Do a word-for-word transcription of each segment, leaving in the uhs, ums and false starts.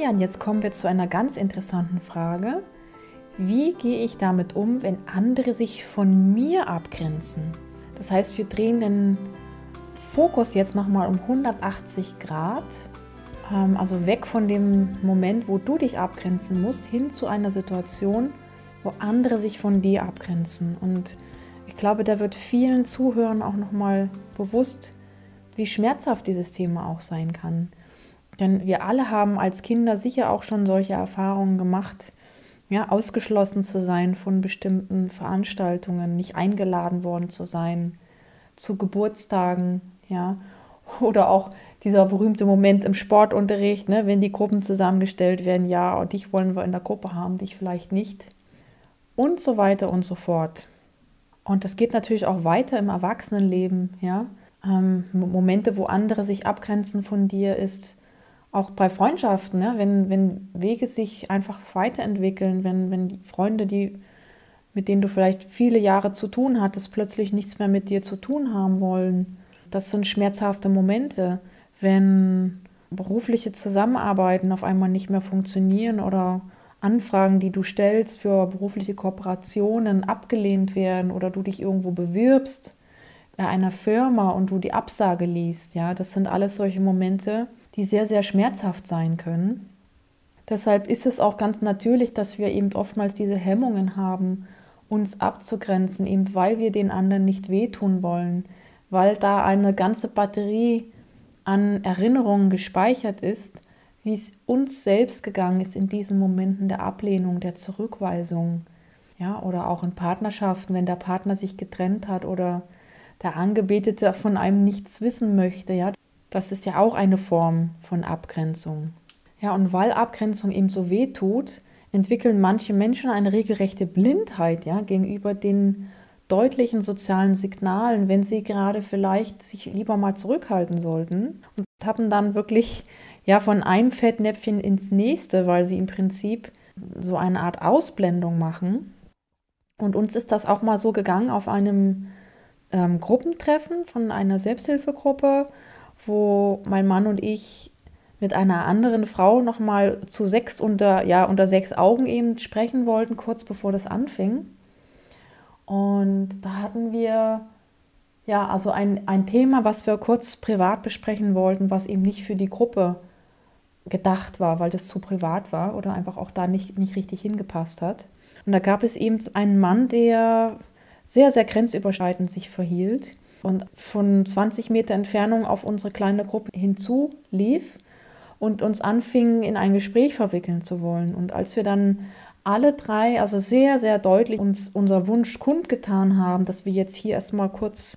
Ja, und jetzt kommen wir zu einer ganz interessanten Frage. Wie gehe ich damit um, wenn andere sich von mir abgrenzen? Das heißt, wir drehen den Fokus jetzt nochmal um hundertachtzig Grad, ähm, also weg von dem Moment, wo du dich abgrenzen musst, hin zu einer Situation, wo andere sich von dir abgrenzen. Und ich glaube, da wird vielen Zuhörern auch nochmal bewusst, wie schmerzhaft dieses Thema auch sein kann. Denn wir alle haben als Kinder sicher auch schon solche Erfahrungen gemacht, ja, ausgeschlossen zu sein von bestimmten Veranstaltungen, nicht eingeladen worden zu sein, zu Geburtstagen, ja, oder auch dieser berühmte Moment im Sportunterricht, ne, wenn die Gruppen zusammengestellt werden, ja, dich wollen wir in der Gruppe haben, dich vielleicht nicht und so weiter und so fort. Und das geht natürlich auch weiter im Erwachsenenleben, ja, ähm, Momente, wo andere sich abgrenzen von dir, ist auch bei Freundschaften, ne? wenn, wenn Wege sich einfach weiterentwickeln, wenn, wenn die Freunde, die, mit denen du vielleicht viele Jahre zu tun hattest, plötzlich nichts mehr mit dir zu tun haben wollen. Das sind schmerzhafte Momente, wenn berufliche Zusammenarbeiten auf einmal nicht mehr funktionieren oder Anfragen, die du stellst für berufliche Kooperationen, abgelehnt werden oder du dich irgendwo bewirbst bei einer Firma und du die Absage liest. Ja, das sind alles solche Momente, die sehr, sehr schmerzhaft sein können. Deshalb ist es auch ganz natürlich, dass wir eben oftmals diese Hemmungen haben, uns abzugrenzen, eben weil wir den anderen nicht wehtun wollen, weil da eine ganze Batterie an Erinnerungen gespeichert ist, wie es uns selbst gegangen ist in diesen Momenten der Ablehnung, der Zurückweisung. Ja, oder auch in Partnerschaften, wenn der Partner sich getrennt hat oder der Angebetete von einem nichts wissen möchte, ja. Das ist ja auch eine Form von Abgrenzung. Ja, und weil Abgrenzung eben so weh tut, entwickeln manche Menschen eine regelrechte Blindheit, ja, gegenüber den deutlichen sozialen Signalen, wenn sie gerade vielleicht sich lieber mal zurückhalten sollten und tappen dann wirklich ja von einem Fettnäpfchen ins nächste, weil sie im Prinzip so eine Art Ausblendung machen. Und uns ist das auch mal so gegangen auf einem ähm, Gruppentreffen von einer Selbsthilfegruppe, wo mein Mann und ich mit einer anderen Frau nochmal zu sechs unter, ja, unter sechs Augen eben sprechen wollten, kurz bevor das anfing. Und da hatten wir ja also ein, ein Thema, was wir kurz privat besprechen wollten, was eben nicht für die Gruppe gedacht war, weil das zu privat war oder einfach auch da nicht, nicht richtig hingepasst hat. Und da gab es eben einen Mann, der sehr, sehr grenzüberschreitend sich verhielt und von zwanzig Meter Entfernung auf unsere kleine Gruppe hinzu lief und uns anfing, in ein Gespräch verwickeln zu wollen. Und als wir dann alle drei, also sehr, sehr deutlich uns unser Wunsch kundgetan haben, dass wir jetzt hier erstmal kurz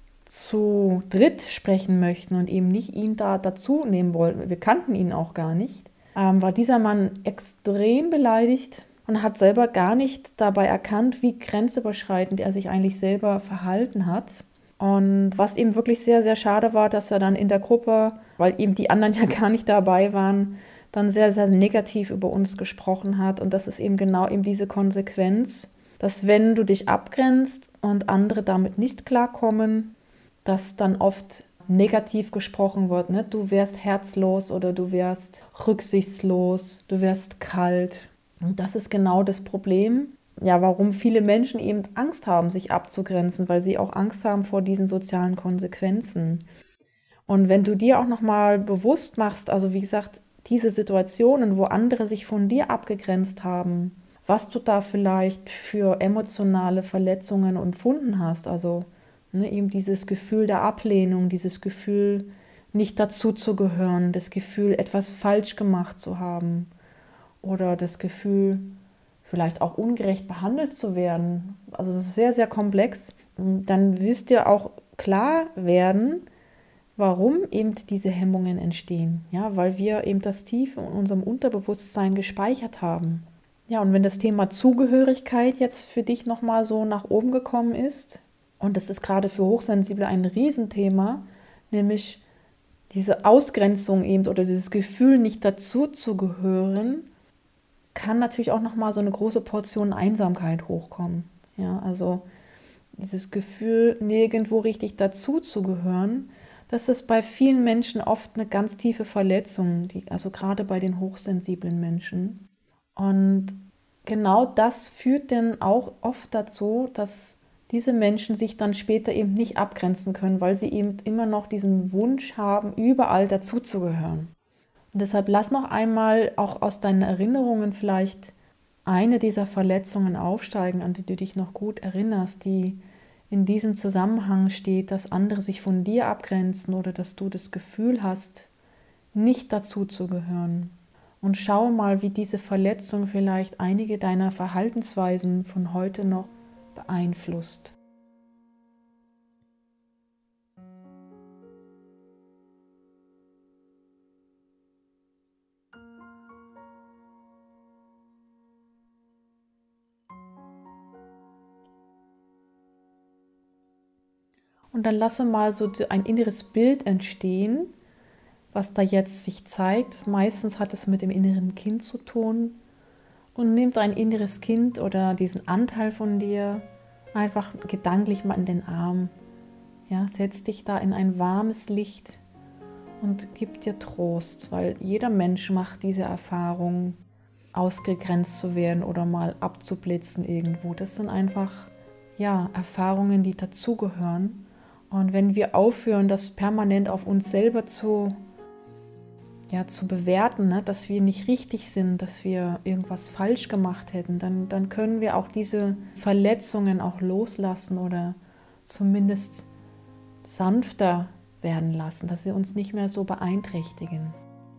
zu dritt sprechen möchten und eben nicht ihn da dazu nehmen wollten, wir kannten ihn auch gar nicht, ähm, war dieser Mann extrem beleidigt und hat selber gar nicht dabei erkannt, wie grenzüberschreitend er sich eigentlich selber verhalten hat. Und was eben wirklich sehr, sehr schade war, dass er dann in der Gruppe, weil eben die anderen ja gar nicht dabei waren, dann sehr, sehr negativ über uns gesprochen hat. Und das ist eben genau eben diese Konsequenz, dass wenn du dich abgrenzt und andere damit nicht klarkommen, dass dann oft negativ gesprochen wird. Ne? Du wärst herzlos oder du wärst rücksichtslos, du wärst kalt. Und das ist genau das Problem, ja, warum viele Menschen eben Angst haben, sich abzugrenzen, weil sie auch Angst haben vor diesen sozialen Konsequenzen. Und wenn du dir auch nochmal bewusst machst, also wie gesagt, diese Situationen, wo andere sich von dir abgegrenzt haben, was du da vielleicht für emotionale Verletzungen empfunden hast, also ne, eben dieses Gefühl der Ablehnung, dieses Gefühl, nicht dazuzugehören, das Gefühl, etwas falsch gemacht zu haben oder das Gefühl, vielleicht auch ungerecht behandelt zu werden. Also es ist sehr, sehr komplex. Dann wirst dir auch klar werden, warum eben diese Hemmungen entstehen. Ja, weil wir eben das tief in unserem Unterbewusstsein gespeichert haben. Ja, und wenn das Thema Zugehörigkeit jetzt für dich nochmal so nach oben gekommen ist, und das ist gerade für Hochsensible ein Riesenthema, nämlich diese Ausgrenzung eben oder dieses Gefühl, nicht dazu zu gehören, kann natürlich auch nochmal so eine große Portion Einsamkeit hochkommen. Ja, also dieses Gefühl, nirgendwo richtig dazu zu gehören, Das ist bei vielen Menschen oft eine ganz tiefe Verletzung, die, also gerade bei den hochsensiblen Menschen. Und genau das führt dann auch oft dazu, dass diese Menschen sich dann später eben nicht abgrenzen können, weil sie eben immer noch diesen Wunsch haben, überall dazuzugehören. Und deshalb lass noch einmal auch aus deinen Erinnerungen vielleicht eine dieser Verletzungen aufsteigen, an die du dich noch gut erinnerst, die in diesem Zusammenhang steht, dass andere sich von dir abgrenzen oder dass du das Gefühl hast, nicht dazuzugehören. Und schau mal, wie diese Verletzung vielleicht einige deiner Verhaltensweisen von heute noch beeinflusst. Und dann lasse mal so ein inneres Bild entstehen, was da jetzt sich zeigt. Meistens hat es mit dem inneren Kind zu tun. Und nimm dein inneres Kind oder diesen Anteil von dir einfach gedanklich mal in den Arm. Ja, setz dich da in ein warmes Licht und gib dir Trost, weil jeder Mensch macht diese Erfahrung, ausgegrenzt zu werden oder mal abzublitzen irgendwo. Das sind einfach ja, Erfahrungen, die dazugehören. Und wenn wir aufhören, das permanent auf uns selber zu, ja, zu bewerten, ne, dass wir nicht richtig sind, dass wir irgendwas falsch gemacht hätten, dann, dann können wir auch diese Verletzungen auch loslassen oder zumindest sanfter werden lassen, dass sie uns nicht mehr so beeinträchtigen.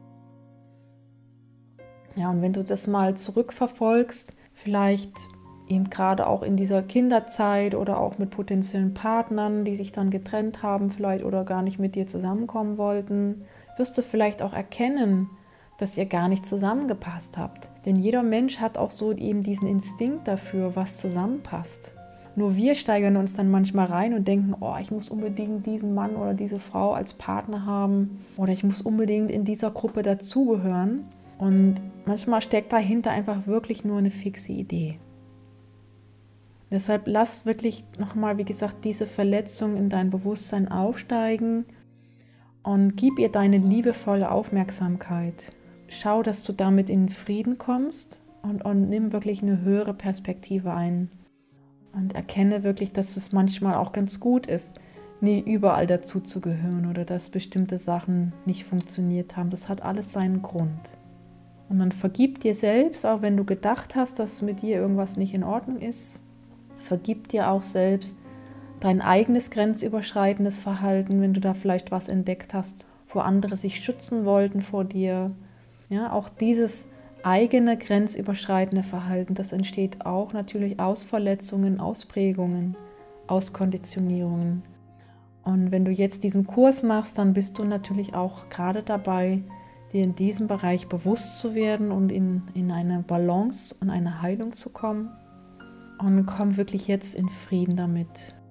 Ja, und wenn du das mal zurückverfolgst, vielleicht eben gerade auch in dieser Kinderzeit oder auch mit potenziellen Partnern, die sich dann getrennt haben vielleicht oder gar nicht mit dir zusammenkommen wollten, wirst du vielleicht auch erkennen, dass ihr gar nicht zusammengepasst habt. Denn jeder Mensch hat auch so eben diesen Instinkt dafür, was zusammenpasst. Nur wir steigern uns dann manchmal rein und denken, oh, ich muss unbedingt diesen Mann oder diese Frau als Partner haben oder ich muss unbedingt in dieser Gruppe dazugehören. Und manchmal steckt dahinter einfach wirklich nur eine fixe Idee. Deshalb lass wirklich nochmal, wie gesagt, diese Verletzung in dein Bewusstsein aufsteigen und gib ihr deine liebevolle Aufmerksamkeit. Schau, dass du damit in Frieden kommst und, und nimm wirklich eine höhere Perspektive ein. Und erkenne wirklich, dass es manchmal auch ganz gut ist, nie überall dazu zu gehören oder dass bestimmte Sachen nicht funktioniert haben. Das hat alles seinen Grund. Und dann vergib dir selbst, auch wenn du gedacht hast, dass mit dir irgendwas nicht in Ordnung ist. Vergib dir auch selbst dein eigenes grenzüberschreitendes Verhalten, wenn du da vielleicht was entdeckt hast, wo andere sich schützen wollten vor dir. Ja, auch dieses eigene grenzüberschreitende Verhalten, das entsteht auch natürlich aus Verletzungen, aus Prägungen, aus Konditionierungen. Und wenn du jetzt diesen Kurs machst, dann bist du natürlich auch gerade dabei, dir in diesem Bereich bewusst zu werden und in, in eine Balance und eine Heilung zu kommen. Und komm wirklich jetzt in Frieden damit.